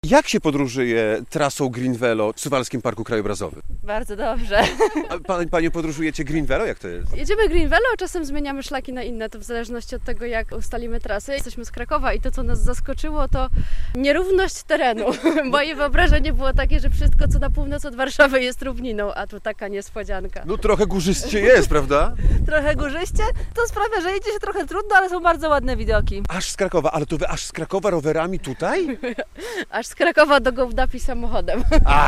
Jak się podróżuje trasą Green Velo w Suwalskim Parku Krajobrazowym? Bardzo dobrze. A Panie podróżujecie Green Velo? Jak to jest? Jedziemy Green Velo, a czasem zmieniamy szlaki na inne, to w zależności od tego, jak ustalimy trasy. Jesteśmy z Krakowa i to, co nas zaskoczyło, to nierówność terenu. Moje wyobrażenie było takie, że wszystko, co na północ od Warszawy, jest równiną, a tu taka niespodzianka. No trochę górzyście jest, prawda? Trochę górzyście, to sprawia, że jedzie się trochę trudno, ale są bardzo ładne widoki. Aż z Krakowa, ale to wy aż z Krakowa rowerami tutaj? Aż z Krakowa do Gołdapi samochodem.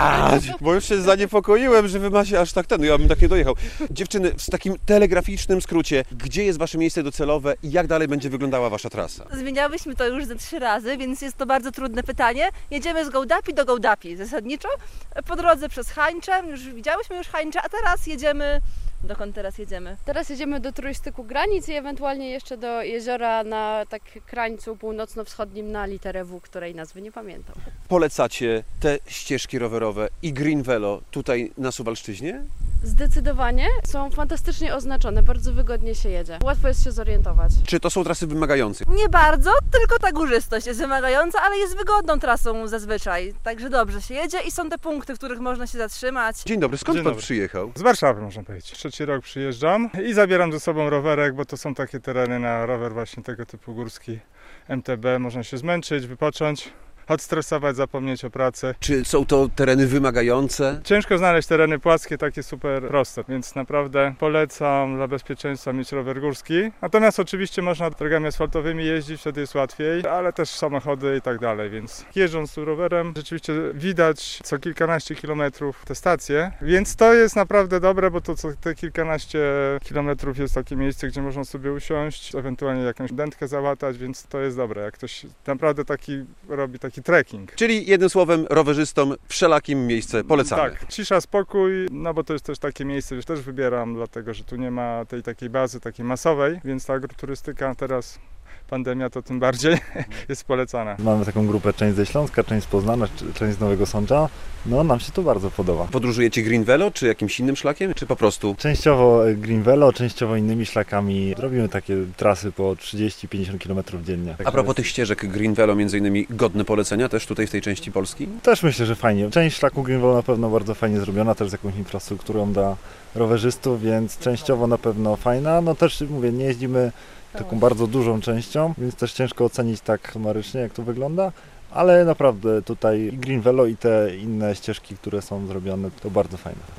Bo już się zaniepokoiłem, że wy macie aż tak no ja bym tak nie dojechał. Dziewczyny, w takim telegraficznym skrócie, gdzie jest wasze miejsce docelowe i jak dalej będzie wyglądała wasza trasa? Zmieniałyśmy to już ze 3 razy, więc jest to bardzo trudne pytanie. Jedziemy z Gołdapi do Gołdapi zasadniczo. Po drodze przez Hańcze, widziałyśmy już Hańcze, a teraz jedziemy... Dokąd teraz jedziemy? Teraz jedziemy do trójstyku granic i ewentualnie jeszcze do jeziora na krańcu północno-wschodnim na literę W, której nazwy nie pamiętam. Polecacie te ścieżki rowerowe i Green Velo tutaj na Suwalszczyźnie? Zdecydowanie są fantastycznie oznaczone, bardzo wygodnie się jedzie. Łatwo jest się zorientować. Czy to są trasy wymagające? Nie bardzo, tylko ta górzystość jest wymagająca, ale jest wygodną trasą zazwyczaj. Także dobrze się jedzie i są te punkty, w których można się zatrzymać. Dzień dobry, skąd Dzień pan dobry. przyjechał? Z Warszawy, można powiedzieć. 3. rok przyjeżdżam i zabieram ze sobą rowerek, bo to są takie tereny na rower właśnie tego typu górski MTB. Można się zmęczyć, wypocząć, odstresować, zapomnieć o pracy. Czy są to tereny wymagające? Ciężko znaleźć tereny płaskie, takie super proste, więc naprawdę polecam dla bezpieczeństwa mieć rower górski. Natomiast oczywiście można drogami asfaltowymi jeździć, wtedy jest łatwiej, ale też samochody i tak dalej, więc jeżdżąc tu rowerem rzeczywiście widać co kilkanaście kilometrów te stacje, więc to jest naprawdę dobre, bo to co te kilkanaście kilometrów jest takie miejsce, gdzie można sobie usiąść, ewentualnie jakąś dętkę załatać, więc to jest dobre, jak ktoś naprawdę robi taki trekking. Czyli jednym słowem rowerzystom wszelakim miejsce polecamy. Tak, cisza, spokój, no bo to jest też takie miejsce, że też wybieram, dlatego że tu nie ma tej takiej bazy, takiej masowej, więc ta agroturystyka teraz, pandemia to tym bardziej jest polecana. Mamy taką grupę, część ze Śląska, część z Poznania, część z Nowego Sącza. No nam się to bardzo podoba. Podróżujecie Green Velo, czy jakimś innym szlakiem, czy po prostu? Częściowo Green Velo, częściowo innymi szlakami. Robimy takie trasy po 30-50 km dziennie. A propos tych ścieżek Green Velo, między innymi godne polecenia też tutaj w tej części Polski? Też myślę, że fajnie. Część szlaku Green Velo na pewno bardzo fajnie zrobiona, też z jakąś infrastrukturą dla rowerzystów, więc częściowo na pewno fajna. No też mówię, nie jeździmy taką bardzo dużą częścią, więc też ciężko ocenić tak sumarycznie, jak to wygląda. Ale naprawdę tutaj i Green Velo i te inne ścieżki, które są zrobione, to bardzo fajne.